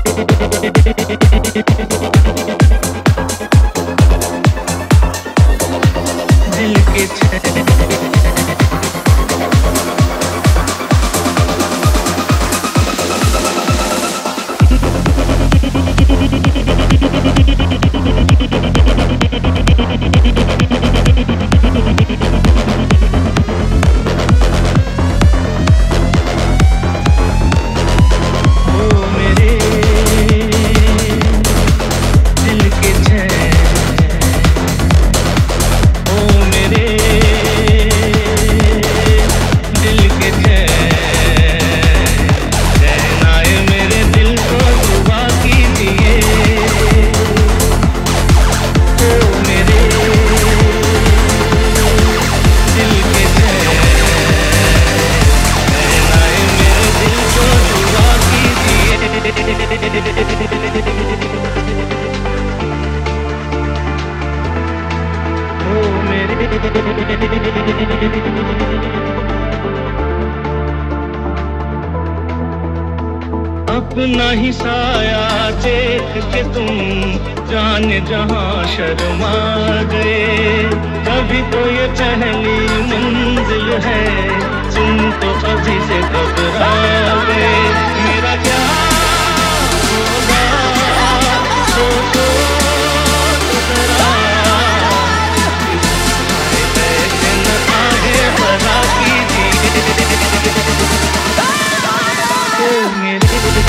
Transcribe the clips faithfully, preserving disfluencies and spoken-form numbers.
दिल के चैन अपना ही साया देख के तुम जाने जहां शर्मा गए। कभी तो ये पहली मंजिल है, तुम तो अभी से घबरा गए। मेरा क्या होगा सोचो तो जरा, ऐसे न आगे बढ़ा कीजिए। ओ मेरे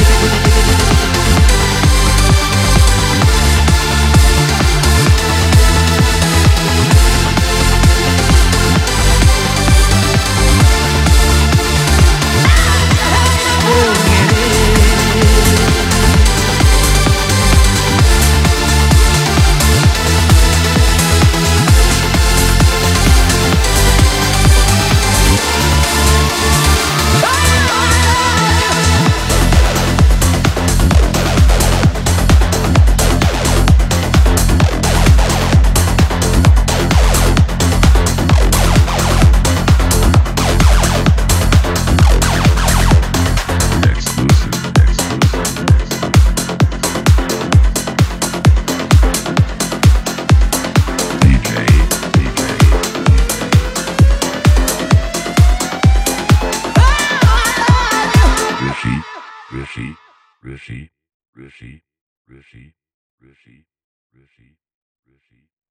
Rishi, Rishi, Rishi, Rishi, Rishi, Rishi, Rishi, Rishi.